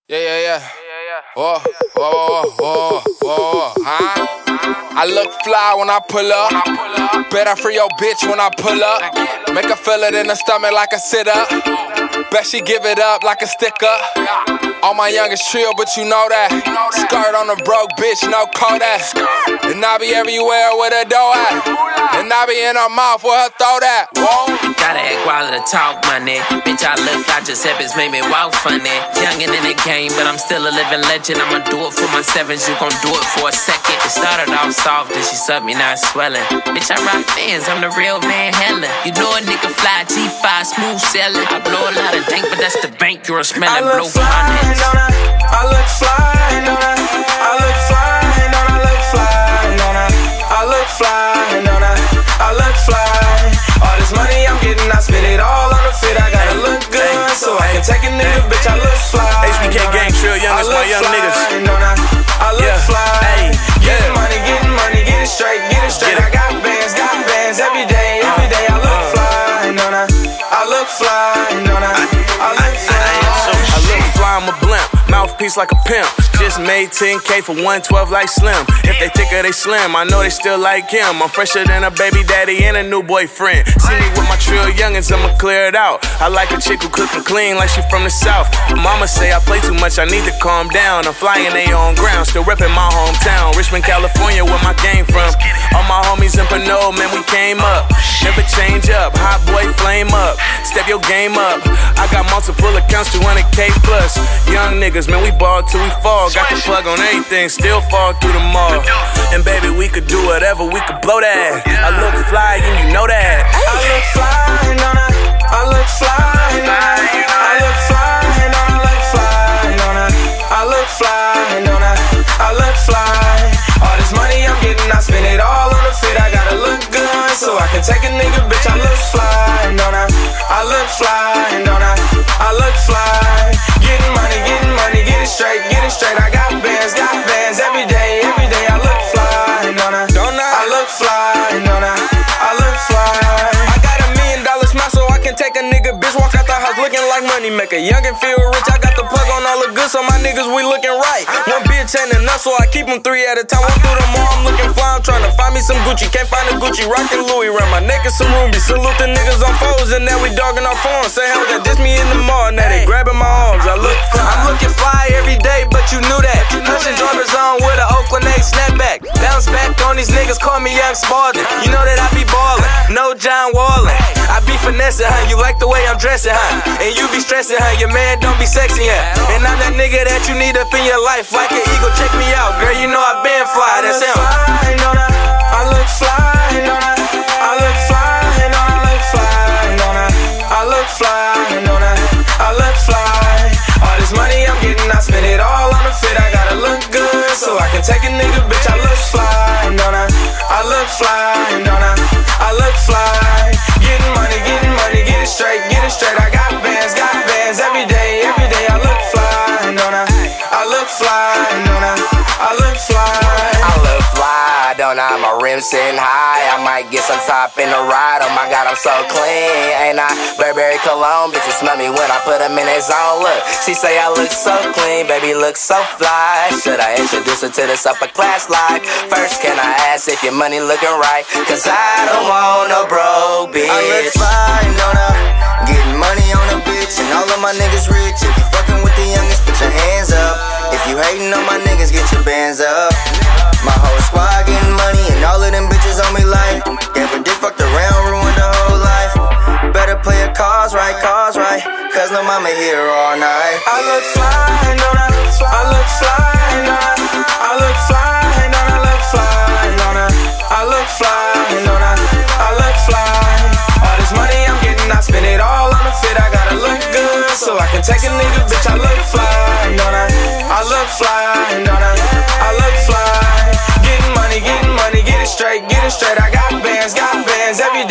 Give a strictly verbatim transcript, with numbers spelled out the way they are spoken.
Yeah, yeah, yeah. Whoa, whoa, whoa, whoa, whoa, whoa, huh? I look fly when I pull up. Bet I free your bitch when I pull up. Make her feel it in the stomach like a sit up. Bet she give it up like a sticker. All my youngest trill, but you know that. Skirt on a broke bitch, no Kodak. And I be everywhere with a dough at. And I be in her mouth with her throw that. Whoa. Gotta act wild to talk money. Bitch, I look fly, Giuseppe's made me walk funny. Youngin' in the game, but I'm still a living legend. I'ma do it for my sevens, you gon' do it for a second. It started off soft, then she sucked me, now it's swelling. Bitch, I rock fans, I'm the real Van Halen. You know a nigga fly, G five, smooth selling. I blow a lot of dank, but that's the bank, you're smelling blue honey. Don't I? I look fly, don't I? I look fly, don't I look fly, don't I? I look fly, don't I? I look fly. All this money I'm getting, I spend it all on the fit. I gotta look good, so I can take a nigga, bitch. I look fly. H B K gang, Trill Youngest, my young niggas. Don't I? I look yeah. fly. Hey, getting money, getting money, get it straight, get it straight. I got bands, got bands every day, every day. I look fly, don't I? I look fly, don't I? I look fly. I look fly, I'm a blimp. Mouthpiece like a pimp. Just made ten K for one twelve like Slim. If they thicker, they slim. I know they still like him. I'm fresher than a baby daddy and a new boyfriend. See me with my Trill Youngins, I'ma clear it out. I like a chick who cook and clean like she from the South. Mama say I play too much, I need to calm down. I'm flying they on ground, still reppin' my hometown. Richmond, California, where my game from. All my homies in Pinot, man, we came up. Never change up, hot boy flame up. Step your game up. I got multiple accounts, two hundred K plus. Young niggas, man, we ball till we fall. Got the plug on everything, still fall through the mall. And baby, we could do whatever, we could blow that. I look fly, and you know that. I look fly, don't I? I look fly, don't I? I look fly, don't I? Look fly, don't I? I look fly, don't I? I look fly. All this money I'm getting, I spend it all on the fit. I gotta look good, so I can take a nigga, bitch. I look fly, don't I? I look fly, don't I? I look fly. Getting money, getting money, get it straight, get it straight. I got bands, got bands every day, every day. I look fly, don't I? Don't I? I look fly, don't I? I look fly. I got a million dollar smile, so I can take a nigga, bitch. Walk out the house looking like money maker. Young and feel rich. I got the plug on all the good, so my niggas we looking right. One bitch ain't enough, so I keep them three at a time. One through them all, I'm looking fly. I'm trying to find me some Gucci. Can't find a Gucci. Rockin' Louis around my neck and some rubies. Salute the niggas on foes, and now we dogging our phones. Say hell, that just me in the mall. Now they grabbing my arms. I look fly. I'm looking fly every day, but you knew that. Pushing Jordans on with an Oakland eight snapback. Bounce back on these niggas, call me Young Spalding. You know that I be ballin', no John Wallin. I be finessing, huh? You like the way I'm dressing, huh? And you be stressing, huh? Your man don't be sexy, huh? And I'm that nigga that you need up in your life. Like an eagle, check me out, girl. You know I been fly. That's him. I look fly, don't I? I look fly, don't I? I look fly, don't I? I look fly, don't I? I look fly, don't I? I look fly. All this money I'm getting, I spend it all on the fit. I gotta look good, so I can take a nigga, bitch. I look fly, don't I? I look fly, don't I? I look fly. Getting money, getting money, get it straight, get it straight. I got bands, got bands every day, every day. I look fly, don't I? I look fly, don't I? I look fly. I look fly, don't I? My rims sitting high. I might get some top in the ride. Oh my God, I'm so clean, ain't I? Burberry cologne, bitches smell me when I put them in their zone. Look, she say I look so clean, baby, look so fly. Should I introduce her to this upper class life? First, can I ask if your money looking right? Cause I don't want no broke bitch. I look fly, don't I? Getting money on a bitch, and all of my niggas rich. If you fucking with the youngest, put your hands up. If you hating on my niggas, get your bands up. My whole squad getting money, and all of them bitches on me like gave a dick, fucked around, ruined the whole life. Better play your cards right, cards right, cause no mama here all night. I look fly, don't I? I look fly, don't I? I look fly, don't I? Look fly, don't I? I look fly, don't I? I look fly. All this money I'm getting, I spend it all on the fit. I gotta look good, so I can take a nigga, bitch. I look fly, don't I? I look fly, don't I? I look fly. Getting money, getting money, get it straight, get it straight. I got bands, got bands every day.